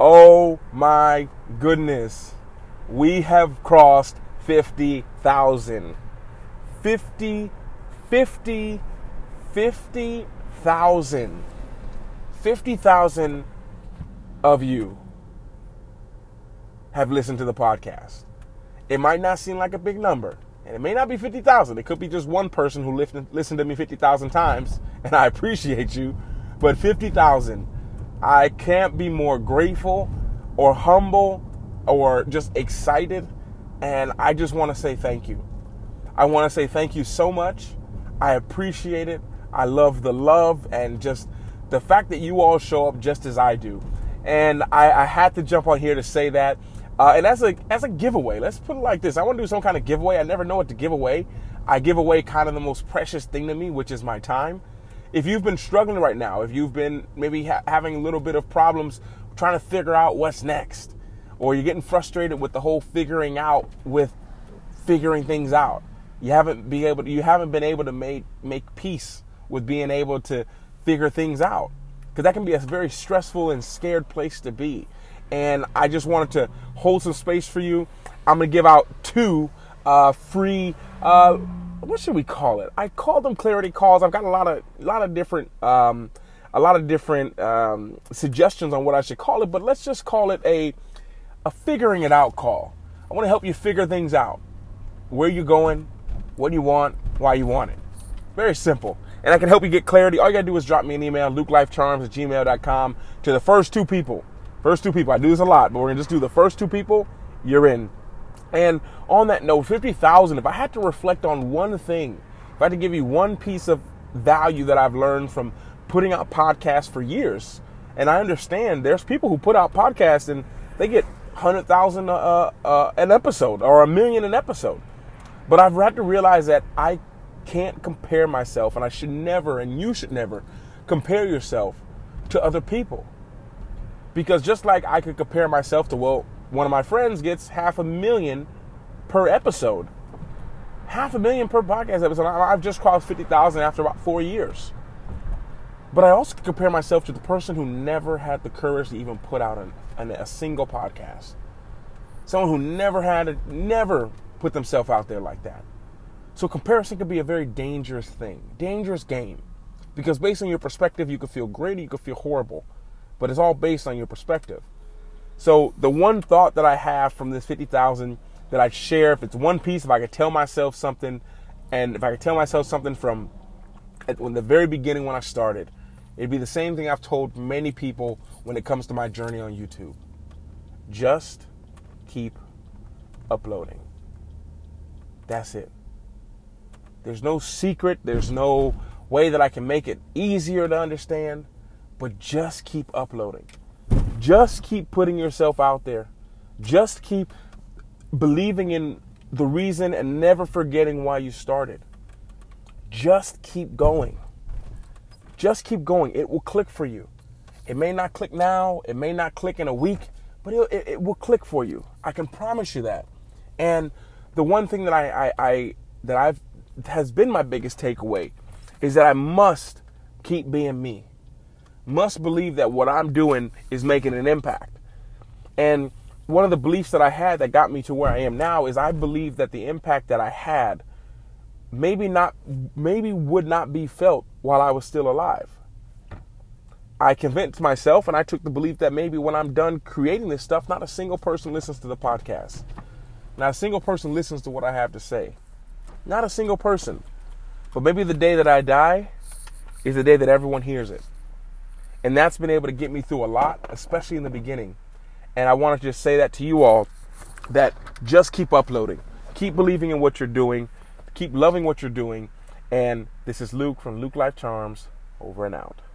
Oh my goodness. We have crossed 50,000. 50,000. 50,000 of you have listened to the podcast. It might not seem like a big number, and it may not be 50,000. It could be just one person who listened to me 50,000 times, and I appreciate you. But 50,000, I can't be more grateful or humble or just excited, and I just want to say thank you. I want to say thank you so much. I appreciate it. I love the love and just the fact that you all show up just as I do. And I had to jump on here to say that. And as a giveaway, let's put it like this. I want to do some kind of giveaway. I never know what to give away. I give away kind of the most precious thing to me, which is my time. If you've been struggling right now, if you've been maybe having a little bit of problems trying to figure out what's next, or you're getting frustrated with the whole figuring things out, you haven't been able to make peace with being able to figure things out, because that can be a very stressful and scared place to be. And I just wanted to hold some space for you. I'm going to give out 2 free, what should we call it? I call them clarity calls. I've got a lot of different suggestions on what I should call it, but let's just call it a figuring it out call. I want to help you figure things out. Where you're going, what you want, why you want it. Very simple. And I can help you get clarity. All you got to do is drop me an email, lukelifecharms@gmail.com, to the first 2 people. First 2 people. I do this a lot, but we're going to just do the first 2 people. You're in. And on that note, 50,000, if I had to reflect on one thing, if I had to give you one piece of value that I've learned from putting out podcasts for years, and I understand there's people who put out podcasts and they get 100,000 an episode or 1 million an episode. But I've had to realize that I can't compare myself, and I should never, and you should never, compare yourself to other people. Because just like I could compare myself to, well, one of my friends gets 500,000 per episode. 500,000 per podcast episode. I've just crossed 50,000 after about 4 years. But I also compare myself to the person who never had the courage to even put out a single podcast. Someone who never put themselves out there like that. So comparison can be a very dangerous thing, dangerous game. Because based on your perspective, you could feel great or you could feel horrible. But it's all based on your perspective. So the one thought that I have from this 50,000 that I'd share, if it's one piece, if I could tell myself something, and if I could tell myself something from the very beginning when I started, it'd be the same thing I've told many people when it comes to my journey on YouTube. Just keep uploading. That's it. There's no secret. There's no way that I can make it easier to understand, but just keep uploading. Just keep putting yourself out there. Just keep believing in the reason and never forgetting why you started. Just keep going. Just keep going. It will click for you. It may not click now. It may not click in a week, but it will click for you. I can promise you that. And the one thing that has been my biggest takeaway is that I must keep being me. Must believe that what I'm doing is making an impact. And one of the beliefs that I had that got me to where I am now is I believe that the impact that I had maybe would not be felt while I was still alive. I convinced myself, and I took the belief that maybe when I'm done creating this stuff, not a single person listens to the podcast. Not a single person listens to what I have to say. Not a single person. But maybe the day that I die is the day that everyone hears it. And that's been able to get me through a lot, especially in the beginning. And I want to just say that to you all, that just keep uploading. Keep believing in what you're doing. Keep loving what you're doing. And this is Luke from Luke Life Charms, over and out.